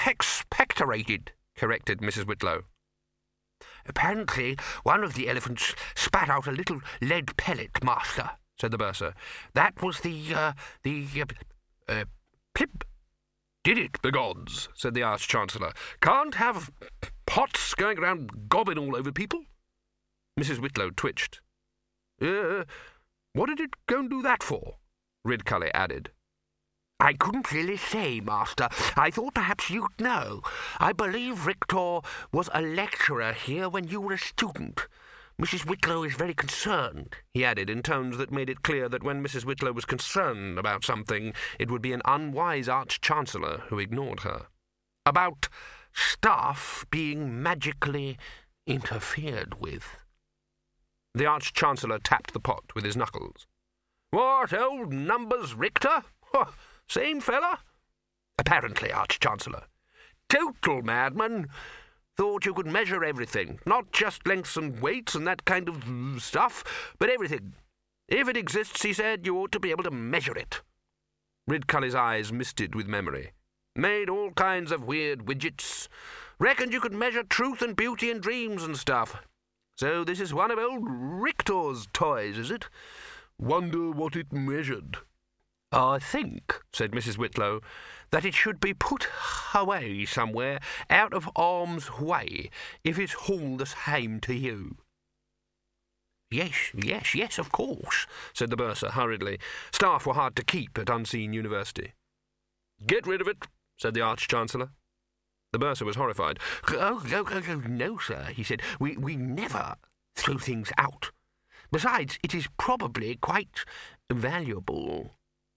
expectorated, corrected Mrs. Whitlow. Apparently, one of the elephants spat out a little lead pellet, master, said the bursar. That was the plip. Did it, begods, said the Arch-Chancellor. Can't have pots going around gobbing all over people. Mrs. Whitlow twitched. What did it go and do that for? Ridcully added. I couldn't really say, master. I thought perhaps you'd know. I believe Victor was a lecturer here when you were a student. Mrs. Whitlow is very concerned, he added in tones that made it clear that when Mrs. Whitlow was concerned about something, it would be an unwise Arch-Chancellor who ignored her. About staff being magically interfered with. The Arch-Chancellor tapped the pot with his knuckles. What, old numbers, Richter? Same fella? Apparently, Arch-Chancellor. Total madman. Thought you could measure everything, not just lengths and weights and that kind of stuff, but everything. If it exists, he said, you ought to be able to measure it. Ridcully's eyes misted with memory. Made all kinds of weird widgets. Reckoned you could measure truth and beauty and dreams and stuff. So this is one of old Richter's toys, is it? Wonder what it measured. I think, said Mrs. Whitlow, that it should be put away somewhere out of harm's way, if it's all the same to you. Yes, of course, said the bursar hurriedly. Staff were hard to keep at Unseen University. Get rid of it, said the Arch-Chancellor. The bursar was horrified. Oh, no, sir, he said. We never throw things out. Besides, it is probably quite valuable.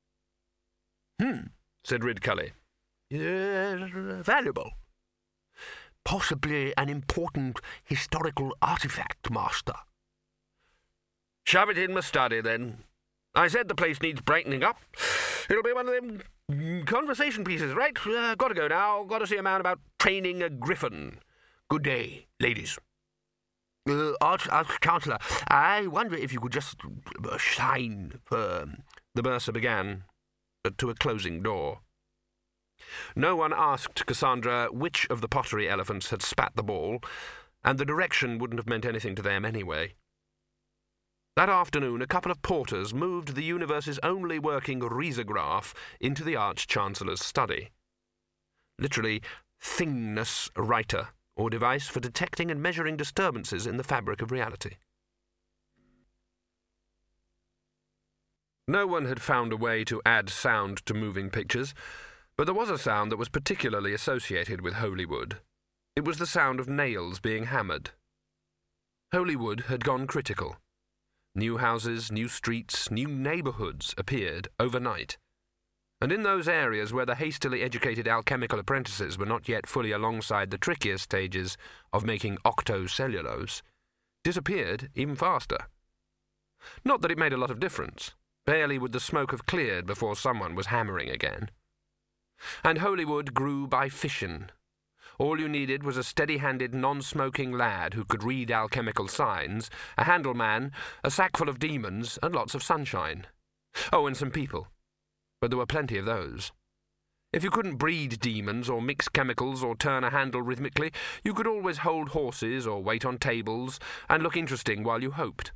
Said Ridcully. Valuable. Possibly an important historical artifact, master. Shove it in my study, then. I said the place needs brightening up. It'll be one of them conversation pieces, right? Gotta go now. Gotta see a man about training a griffin. Good day, ladies. Arch-Chancellor, I wonder if you could just sign for... The bursar began, to a closing door. No one asked Cassandra which of the pottery elephants had spat the ball, and the direction wouldn't have meant anything to them anyway. That afternoon, a couple of porters moved the universe's only working risograph into the Arch-Chancellor's study. Literally, thingness writer, or device for detecting and measuring disturbances in the fabric of reality. No one had found a way to add sound to moving pictures, but there was a sound that was particularly associated with Holywood. It was the sound of nails being hammered. Holywood had gone critical. New houses, new streets, new neighbourhoods appeared overnight. And in those areas where the hastily educated alchemical apprentices were not yet fully alongside the trickier stages of making octocellulose, disappeared even faster. Not that it made a lot of difference. Barely would the smoke have cleared before someone was hammering again. And Holywood grew by fission. All you needed was a steady-handed, non-smoking lad who could read alchemical signs, a handleman, a sackful of demons, and lots of sunshine. Oh, and some people. But there were plenty of those. If you couldn't breed demons or mix chemicals or turn a handle rhythmically, you could always hold horses or wait on tables and look interesting while you hoped.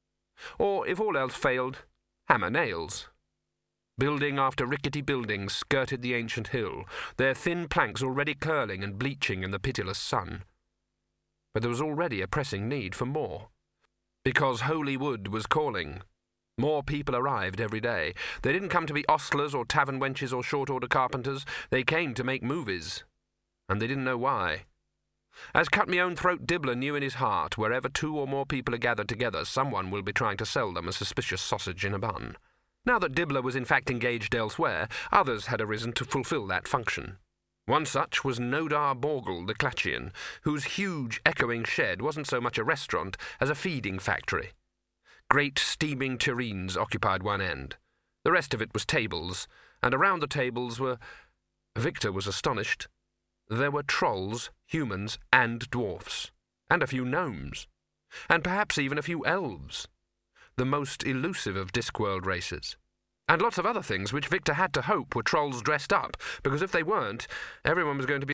Or, if all else failed, hammer nails. Building after rickety building skirted the ancient hill, their thin planks already curling and bleaching in the pitiless sun. But there was already a pressing need for more. Because Holywood was calling. More people arrived every day. They didn't come to be ostlers or tavern wenches or short-order carpenters. They came to make movies. And they didn't know why. As Cut-Me-Own-Throat Dibbler knew in his heart, wherever two or more people are gathered together, someone will be trying to sell them a suspicious sausage in a bun. Now that Dibbler was in fact engaged elsewhere, others had arisen to fulfil that function. One such was Nodar Borgel the Clatchian, whose huge, echoing shed wasn't so much a restaurant as a feeding factory. Great steaming tureens occupied one end. The rest of it was tables, and around the tables were... Victor was astonished. There were trolls, humans, and dwarfs, and a few gnomes, and perhaps even a few elves, the most elusive of Discworld races, and lots of other things which Victor had to hope were trolls dressed up, because if they weren't, everyone was going to be